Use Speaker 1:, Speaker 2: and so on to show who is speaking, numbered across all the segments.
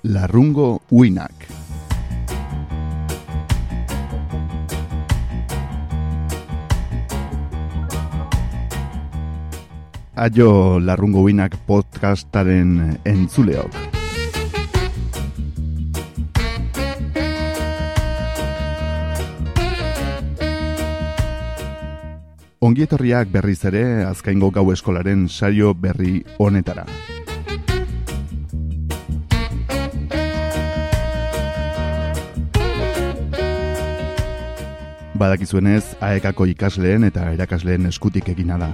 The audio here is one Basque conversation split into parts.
Speaker 1: Larrungo uinak. Aio Larrungo uinak podcastaren entzuleok. Ongietorriak berriz ere Azkaingo Gau Eskolaren saio berri honetara. Badakizuenez, AEKako ikasleen eta erakasleen eskutik egina da.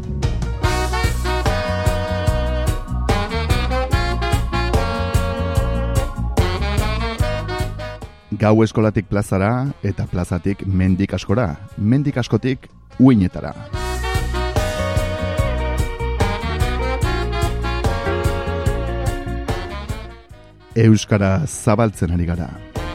Speaker 1: Gau Eskolatik plazara eta plazatik mendik askora, mendik askotik uinetara. Euskara zabaltzen ari gara.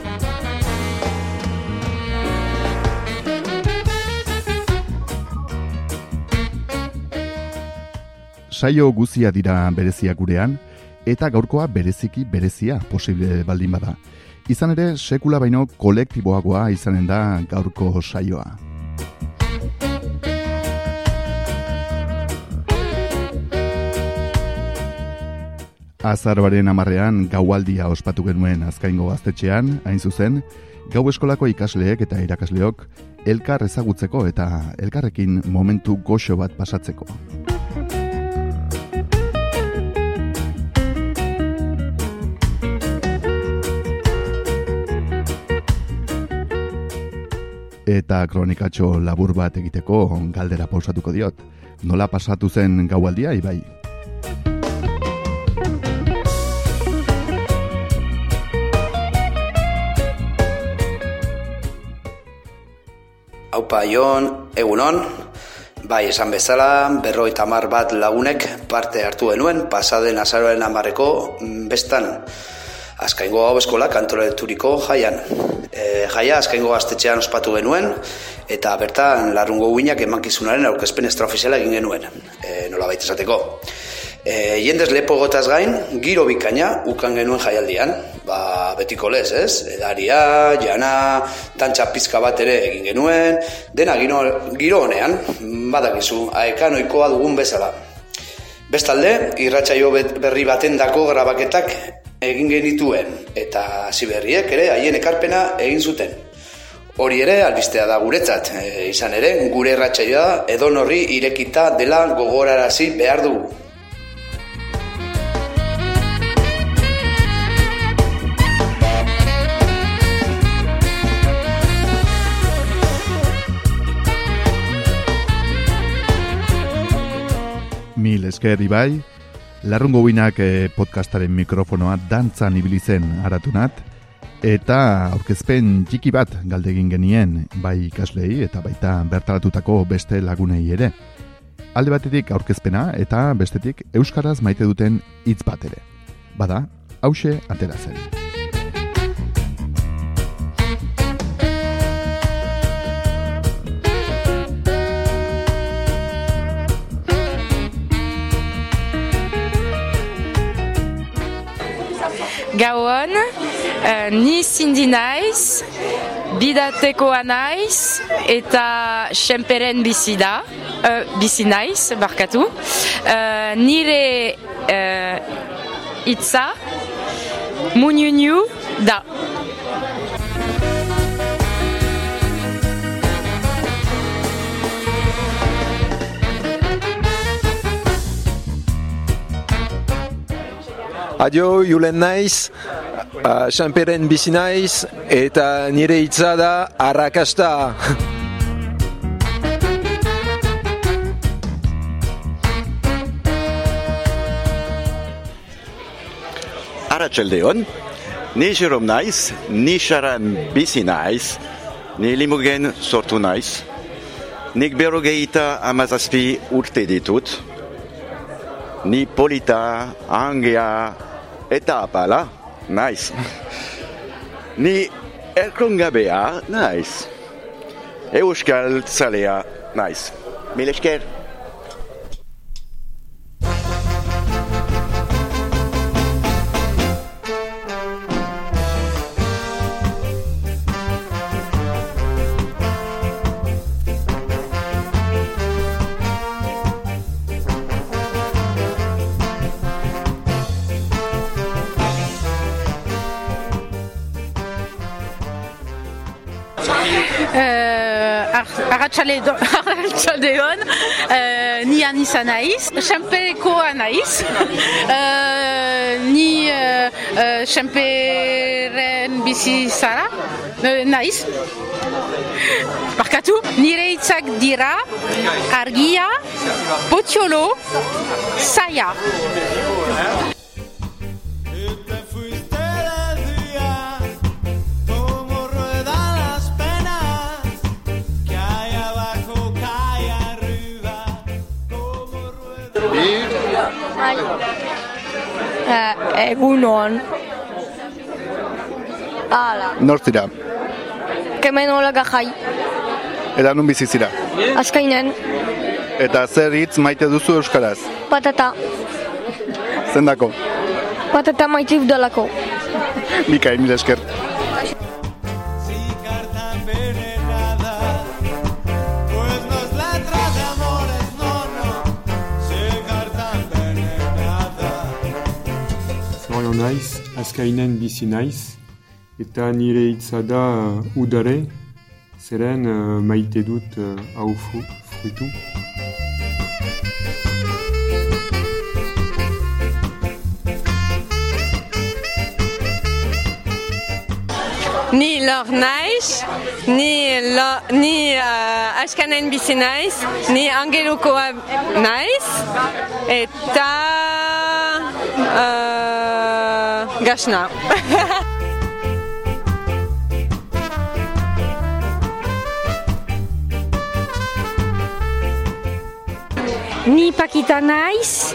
Speaker 1: Saio guzia dira berezia gurean, eta gaurkoa bereziki berezia posible baldin bada. Izan ere, sekula baino kolektiboagoa izanen da gaurko saioa. Azaroaren 10ean gaualdia ospatu genuen Azkaingo gaztetxean, hain zuzen, Gau Eskolako ikasleek eta irakasleok elkar ezagutzeko eta elkarrekin momentu goxo bat pasatzeko. Eta kronikatxo labur bat egiteko galdera pausatuko diot. Nola pasatu zen gaualdia, Ibai?
Speaker 2: Aupa, Jon, egunon. Bai, esan bezala, 50 bat lagunek parte hartu genuen, pasaden azaroaren 10eko bestan Azkaingo Gau Eskolak antolaturiko jaian. Jaia Azkaingo gaztetxean ospatu genuen, eta bertan Larrungo uinak emankizunaren aurkezpen extraofiziala egin genuen, nola baita esateko. Jendez lepo gotaz gain, giro bikaina ukan genuen jaialdian, betiko lez, ez? Edaria, jana, tantxa pizka bat ere egin genuen, dena giro honean, badakizu, AEK ohikoa dugun bezala. Bestalde, irratsaio berri batendako grabaketak egin genituen, eta ziberriek ere haien ekarpena egin zuten. Hori ere albistea da guretzat, izan ere, gure irratsaioa edonorri irekita dela gogorarazi behar dugu.
Speaker 1: Mil esker, Ibai. Larrungo uinak podcastaren mikrofonoa dantzan ibili zen aratunat, eta aurkezpen txiki bat galdegin genien, bai ikaslei eta baita bertaratutako beste lagunei ere. Alde batetik aurkezpena eta bestetik euskaraz maite duten hitz bat ere. Bada, hauxe atera zen.
Speaker 3: Gauan, ni Cindy naiz, bidatekoa naiz, eta Senperen bizi naiz, barkatu. Nire hitza, muñuñu da.
Speaker 4: Adio, Julen naiz, Senperen bizi naiz, eta nire hitza da arrakasta.
Speaker 5: Arratsaldeon, ni Jerom naiz, ni Saran bizi naiz, ni Limogen sortu naiz. Nik 57 urte ditut. Ni polita, angea, eta apala, naiz. Ni erkrongabea, naiz. Euskal zalea, naiz. Mil esker.
Speaker 6: Arratsaldeon, ni Anisa naiz, Senperekoa naiz, ni Senperen bizi zara naiz. Barkatu, nire hitzak dira argia, potxolo, zaia.
Speaker 7: Egunon. Hala.
Speaker 1: Nortzira?
Speaker 7: Kemenola gajai.
Speaker 1: Eta nun bizizira?
Speaker 7: Azkainen.
Speaker 1: Eta zer hitz maite duzu euskaraz?
Speaker 7: Patata.
Speaker 1: Zendako?
Speaker 7: Patata maite udalako.
Speaker 1: Mikael, mila esker.
Speaker 8: Naiz, azkainen bizi naiz, eta nire hitza da udare, zeren maite dut hau fruitu.
Speaker 3: Ni lor naiz, ni azkainen bizi naiz, ni angelukoa naiz, eta Gashna.
Speaker 9: Ni Pakita naiz,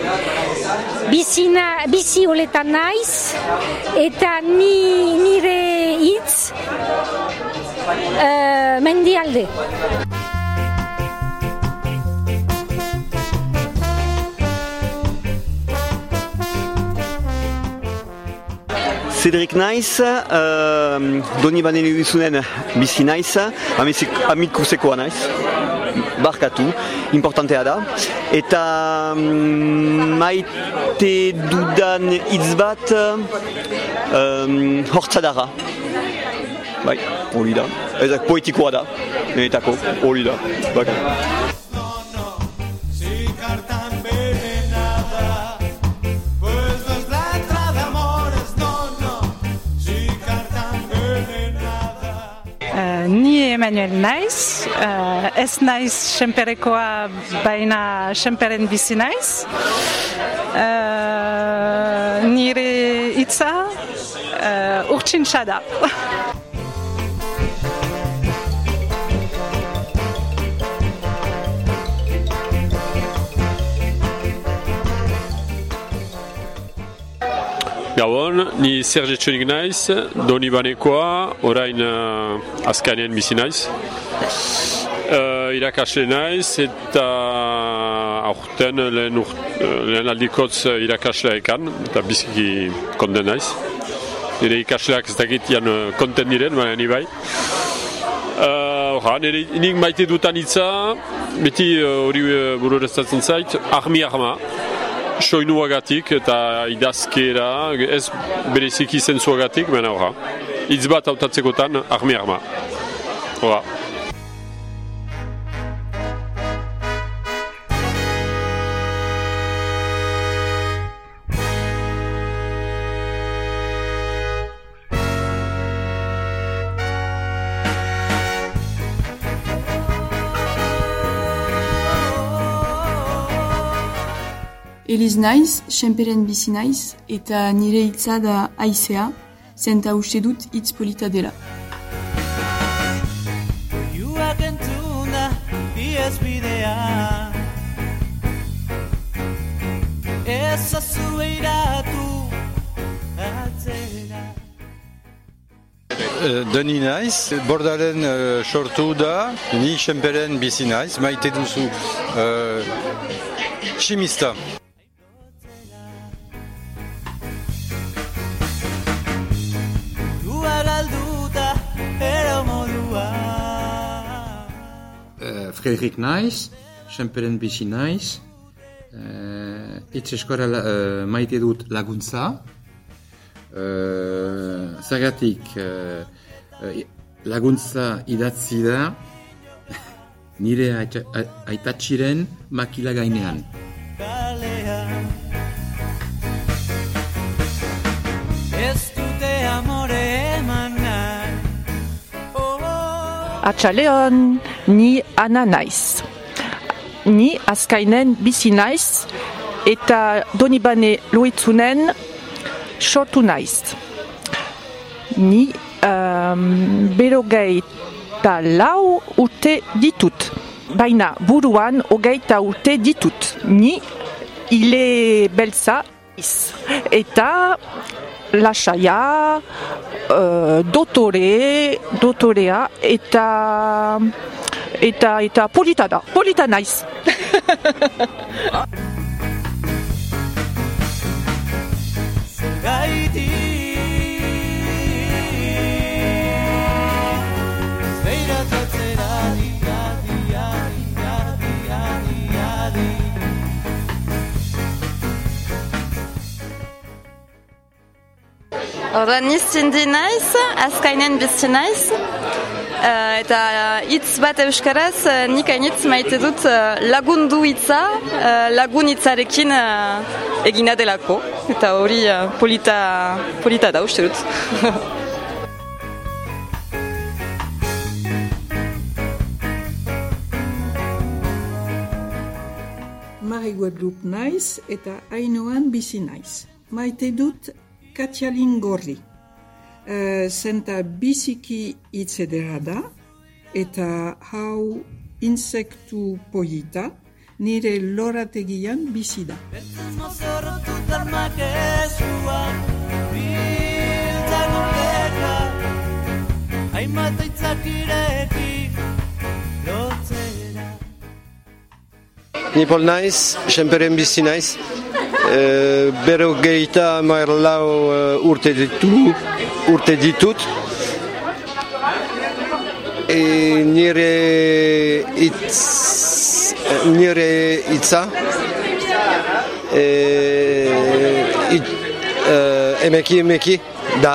Speaker 9: bizi oleta naiz, eta nire hitz mendialde.
Speaker 10: Cedric naiz, doni banene duzunen bizi naiz, amikusekoa naiz, barkatu, importantea da. Eta maite dudan hitz bat hortzadara. Bai, hori da. Ezak poetikoa da, niretako, hori da.
Speaker 6: Ni Emmanuel naiz, ez naiz Senperekoa, baina Senperen bizi naiz. Nire hitza urtsintxa da.
Speaker 8: Gabon, ni Serge Txonik naiz, doni banekoa, orain azkainen bizi naiz. Irakasle naiz eta aurten lehen aldikotz irakaslea ekan, eta biziki konten naiz. Nire ikasleak ez dakit jan konten diren, baina ni bai. Nik maite dutan hitza, beti hori burureztatzen zait, arma. Soinuagatik eta idazkera, ez bereziki zentzuagatik, baina horra. Hitz bat hautatzekotan, arma. Horra.
Speaker 11: Eliz naiz, Senperen bizi naiz, eta nire hitza da haizea, zenta uste dut hitz polita dela.
Speaker 12: Doni naiz, bordalen sortu da, ni Senperen bizi naiz, maite duzu tximista.
Speaker 13: Frederik naiz, Senperen bizi naiz, hitz eskora maite dut laguntza, zagatik laguntza idatzi da nire aitatxiren makila gainean.
Speaker 14: Atxaleon, ni Ana naiz. Ni azkainen bizi naiz eta Donibane Loitzunen sortu naiz. Ni 24 urte ditut, baina buruan 20 urte ditut. Ni ile beltza eta lasaia, dotorea eta polita naiz.
Speaker 15: Orduan, ni Cindy naiz, azkainen bizi naiz, eta hitz bat euskaraz, nik hainitz maite dut lagundu hitza, lagun hitzarekin egina delako, eta hori polita da uste dut.
Speaker 16: Mari Guadalupe naiz eta Ainoan bizi naiz. Maite dut Katialin Gorri. Zenta biziki hitz edera da, eta hau insektu polita nire lorategian bizi da.
Speaker 4: Ni Pol naiz, Senperen bizi naiz. 54 urte ditut. Nire hitza emeki da.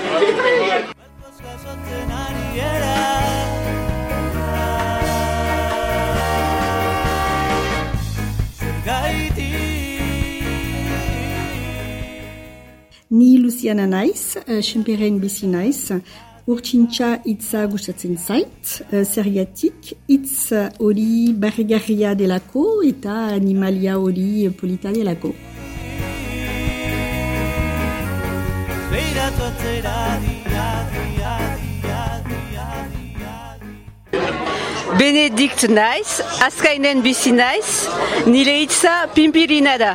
Speaker 17: Ni Luciana naiz, Senperen bizi naiz, urtsintxa hitza gustatzen zait, zergatik hitz hori barrigarria delako eta animalia hori polita delako.
Speaker 3: Benedikt naiz, azkainen bizi naiz, nire hitza Pimpirina da.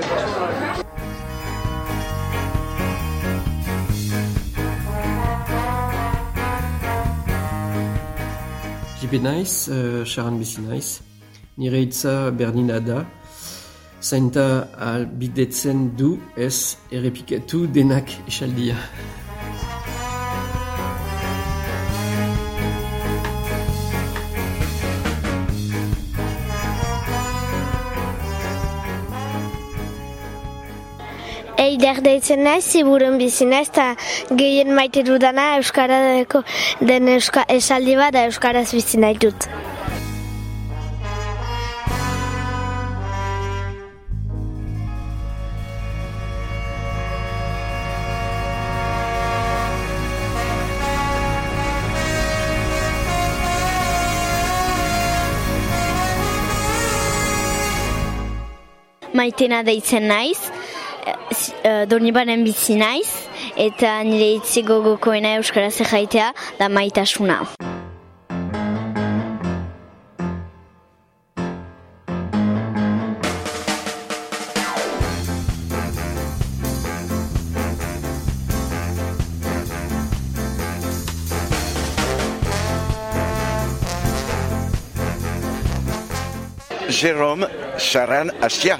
Speaker 18: Jipe naiz, Sharan bizi naiz, nire hitza Bernina da, zainta albidetzen du ez errepikatu denak esaldia.
Speaker 9: Eider deitzen naiz, Ziburun bizi naiz, eta gehien maite dudana euskaradeko den esaldi bat euskaraz bizi nahi dut.
Speaker 19: Maitena deitzen naiz, Donibanen bizi naiz, eta nire hitzi gogokoena euskaraz jaitea da maitasuna.
Speaker 5: Jérôme Sharan Ashia.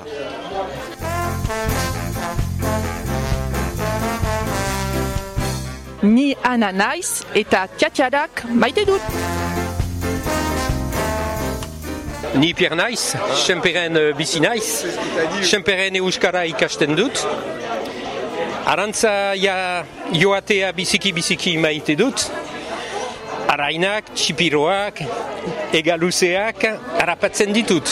Speaker 14: Ni Ana naiz eta tiatiadak maite dut.
Speaker 20: Ni Pierre naiz, Senperen bizi naiz, Senperen euskara ikasten dut. Arantza joatea biziki maite dut. arrainak, txipiroak, egaluzeak harrapatzen ditut.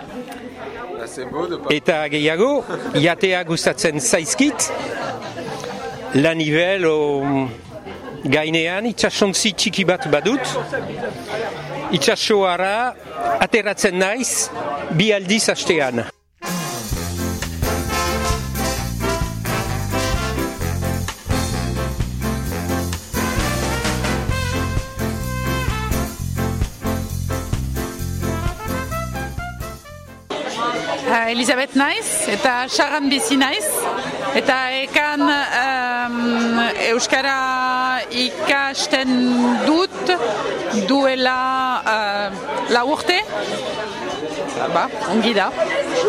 Speaker 20: Eta gehiago, jatea gustatzen zaizkit, lanivel gainean itsasontzi txiki bat badut, itsasoara ateratzen naiz 2 aldiz astean.
Speaker 6: Elisabeth naiz, eta Saran bizi naiz, eta ekan Euskara ikasten dut duela 4 urte. Ongi da.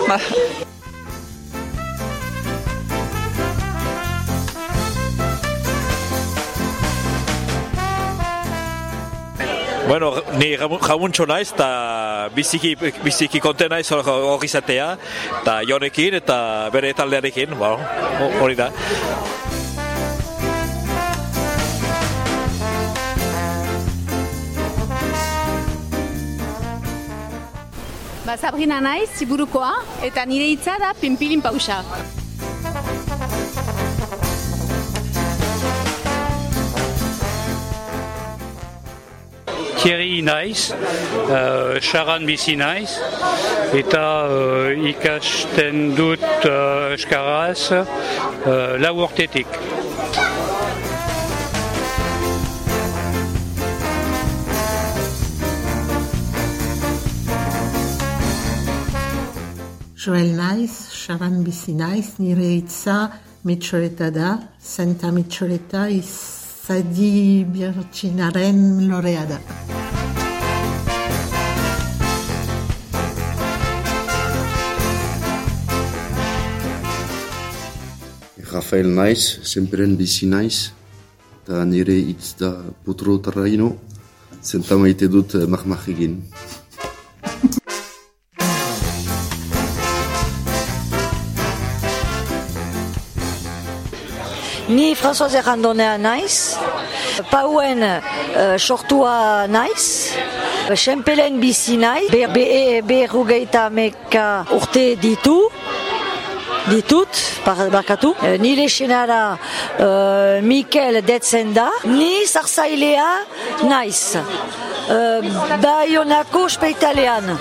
Speaker 21: Bueno, ni jamuntxo naiz, eta biziki konten naiz hori izatea, eta Jonekin eta bere taldearekin, hori da.
Speaker 22: Sabrina naiz, Ziburukoa, eta nire hitza da Pinpilin Pausa.
Speaker 23: Thierry naiz, Saran bizi naiz, eta ikasten dut euskaraz 4 urtetik.
Speaker 24: Joel naiz, Saran bizi naiz, nire hitza Mitxoleta da, Santa Mitxoleta izadi Birtxinaren lorea da.
Speaker 25: Rafael naiz, Senperen bizi naiz, eta nire hitz da Putro Tarraino, zenta maite dut marmak egin.
Speaker 26: Ni Françoise Errandonea naiz, Pauen sortua naiz, Senperen bizi naiz, berrogeita meka urte ditut, barkatu. Nire senara Mikel detzen da, ni zarzailea naiz, Baionako ospitalean.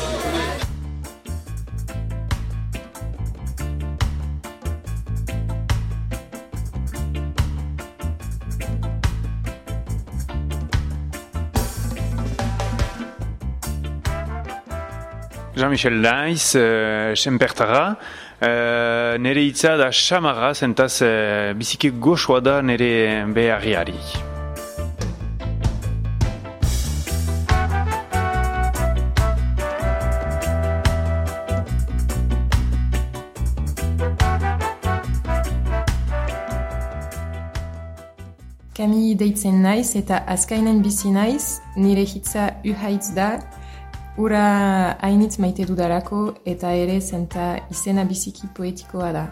Speaker 27: Jean-Michel naiz, Senpertara, nire hitza da Xamarra, zentaz biziki goxoa da nire beharriari.
Speaker 28: Camille deitzen naiz eta azkainen bizi naiz, nire hitza uhaitz da, ura hainitz maite dudalako eta ere zenta izena biziki poetikoa da.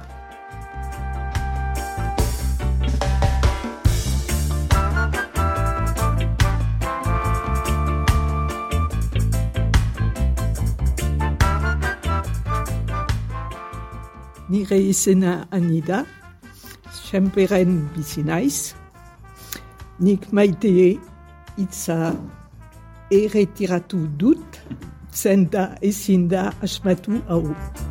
Speaker 16: Nire izena Anida, Senperen bizi naiz, nik maite hitza erretiratu dut, zenta ezin da asmatu hau.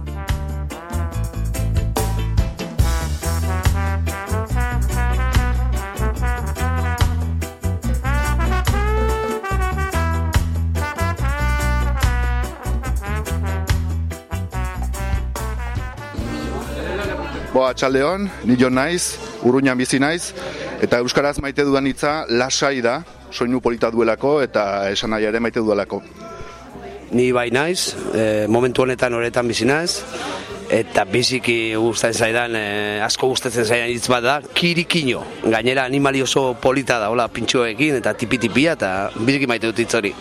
Speaker 1: Atxaldeon, ni Jon naiz, Urruñan bizi naiz, eta euskaraz maite dudan hitza lasai da, soinu polita duelako eta esan nahi ere maite dudalako.
Speaker 2: Ni bai naiz, momentu honetan horretan bizi naiz, eta biziki gustatzen zaidan, asko gustatzen zaidan hitz bat da, kirikino. Gainera animali oso polita da, hola pintxoekin eta tipi-tipia, eta biziki maite dut hitz hori.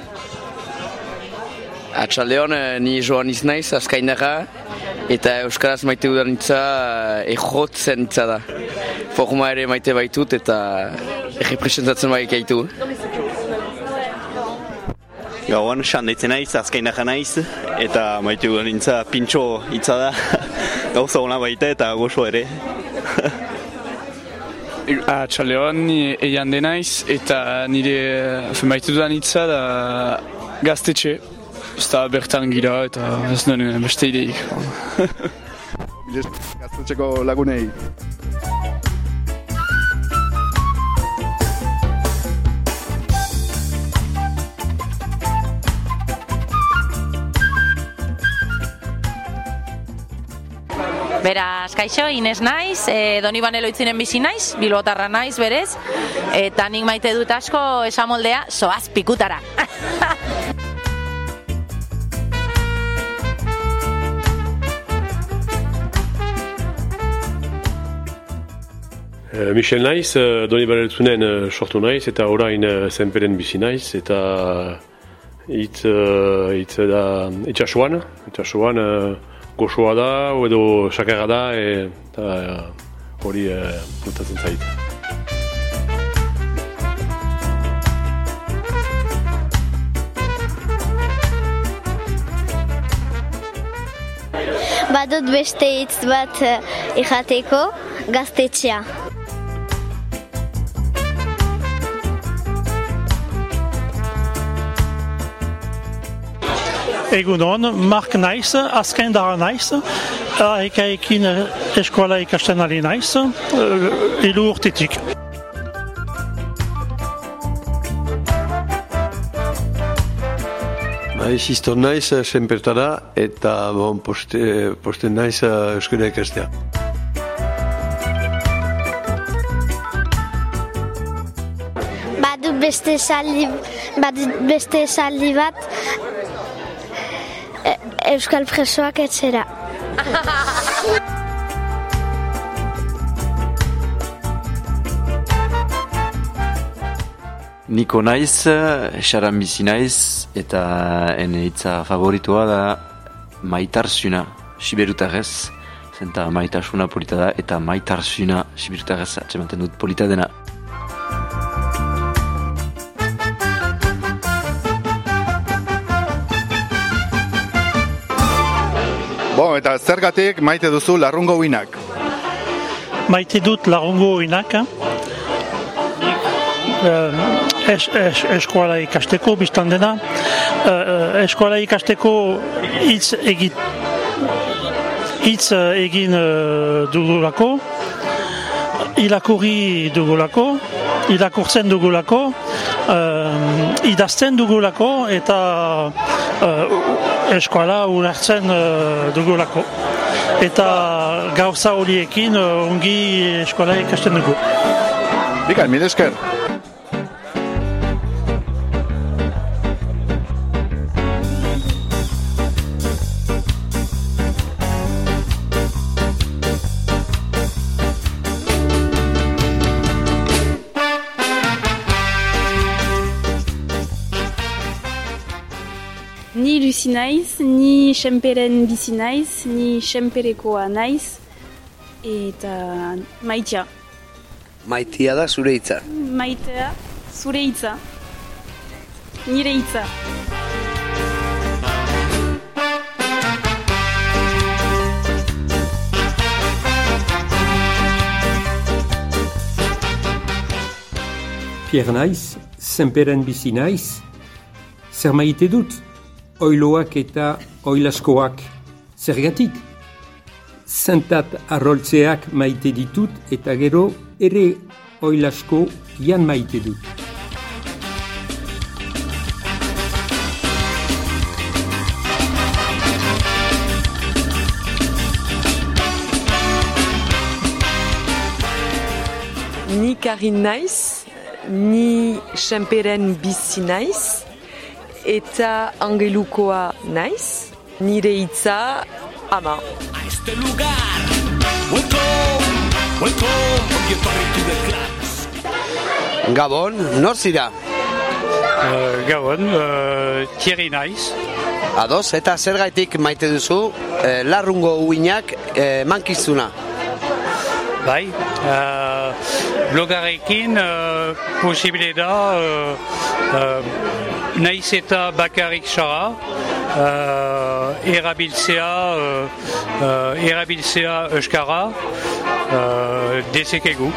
Speaker 29: Atxaldeon, ni Joan naiz, azkainara, eta euskaraz maite dudan hitza ejotzen hitza da. Forma ere maite baitut eta errepresentatzen bai gaitu.
Speaker 4: Gauan, deitzen naiz, azkainaka naiz, eta maitu nintza pintxo hitza da, gauza hona baita eta gozo ere.
Speaker 27: Txaleoan, eian denaiz, eta nire maitu dudan hitza da gaztetxe. Ez da bertan gira eta ez duen beste ideik.
Speaker 1: Gaztetxeko lagunei.
Speaker 7: Beraz, kaixo, Ines naiz, Donibane Loitzinen bizi naiz, bilbotarra naiz berez, eta nik maite dut asko esamoldea, zoaz pikutara.
Speaker 8: Michel naiz, Donibane Loitzinen sortu naiz, eta orain Zenperen bizi naiz, eta hitz da itxasuan, gozoa da, edo sakarra da, eta hori gustatzen zait.
Speaker 9: Badut beste hitz bat ikateko, gaztetxea.
Speaker 10: Egunon, Mark naiz, azkaindara naiz, ekaekin eskola ikasten ari naiz, 3 urtetik.
Speaker 11: Siston naiz, senpertara, eta posten naiz euskara ikastea.
Speaker 9: Badut beste esaldi bat, Euskal presoak etxera.
Speaker 12: Niko naiz, xaran bizi naiz, eta ene hitza favoritua da maitarsuna, siberutarrez. Zenta maitasuna polita da, eta maitarsuna siberutarrez atxematen dut polita dena.
Speaker 1: Eta zergatik maite duzu larrungo uinak?
Speaker 10: Maite dut larrungo uinak. Eskola ikasteko, biztan dena. Eskola ikasteko hitz egin dugulako, irakurri dugulako, irakurtzen dugulako, idazten dugulako, eta eskola ulertzen dugulako. Eta gauza horiekin ongi eskola ikasten dugu.
Speaker 1: Bikain, mil esker.
Speaker 3: Ni Lucy naiz, ni Senperen bizi naiz, ni Senperekoa naiz, eta Maitia.
Speaker 2: Maitia da zure hitza.
Speaker 3: Maitea, zure hitza. Nire hitza.
Speaker 18: Pierre naiz, Senperen bizi naiz, zer maite dut? Oiloak eta oilaskoak. Zergatik? Zentat arroltzeak maite ditut eta gero ere oilasko jan maite dut.
Speaker 14: Ni Karin naiz, ni Senperen bizi naiz, eta angelukoa naiz, nire hitza ama.
Speaker 2: Gabon, nor zira?
Speaker 23: Gabon, Thierry naiz.
Speaker 2: Ados, eta zergaitik maite duzu larrungo uinak mankizuna?
Speaker 23: Bai, blogarekin posible da naiz eta bakarrik xara, erabiltzea euskara, dezekegu.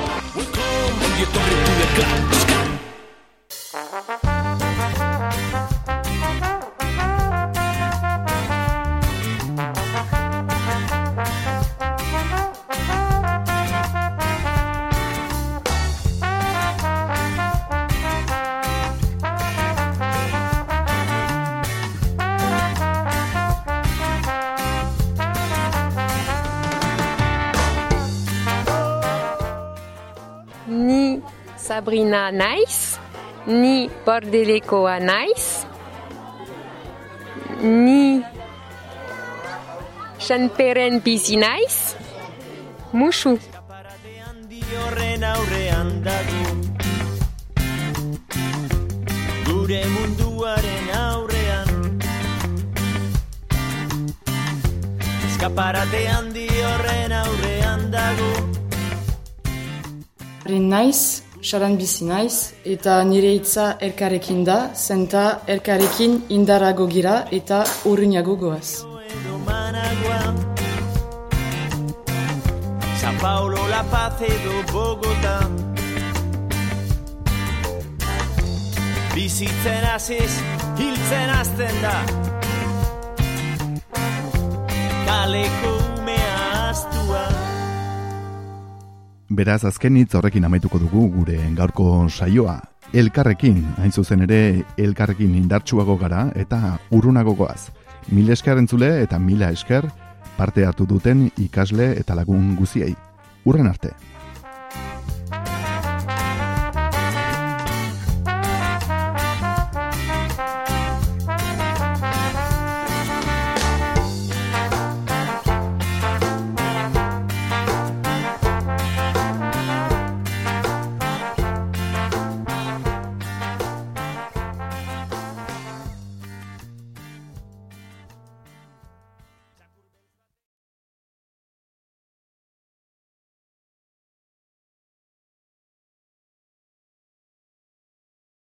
Speaker 5: Ni Sabrina naiz, ni Bordelekoa naiz, ni Sanperen bizi naiz, musu.
Speaker 6: Horren aurrean dago, gure munduaren aurrean, eskaparate handi horren aurrean dago.
Speaker 28: Naiz, xaran bizi naiz, eta nire hitza elkarrekin da, zenta elkarrekin indarago gira eta urruñago goaz.
Speaker 6: San Paulo, La Paz edo Bogota, bizitzen hasiz, hiltzen hasten da, kaleko umea astua.
Speaker 1: Beraz, azken hitz horrekin amaituko dugu gure gaurko saioa. Elkarrekin, hain zuzen ere, elkarrekin indartsuago gara eta urrunago goaz. 1000 esker entzule eta 1000 esker parte hartu duten ikasle eta lagun guziei. Hurren arte!